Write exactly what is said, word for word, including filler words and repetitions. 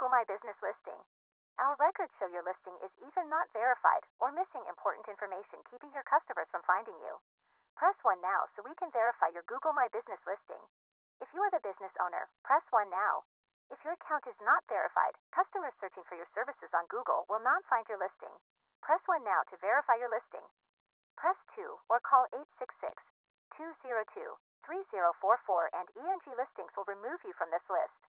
My Business listing. Our records show your listing is either not verified or missing important information, keeping your customers from finding you. Press one now so we can verify your Google My Business listing. If you are the business owner, press one now. If your account is not verified, customers searching for your services on Google will not find your listing. Press one now to verify your listing. Press two or call eight six six, two zero two, three zero four four and E N G Listings will remove you from this list.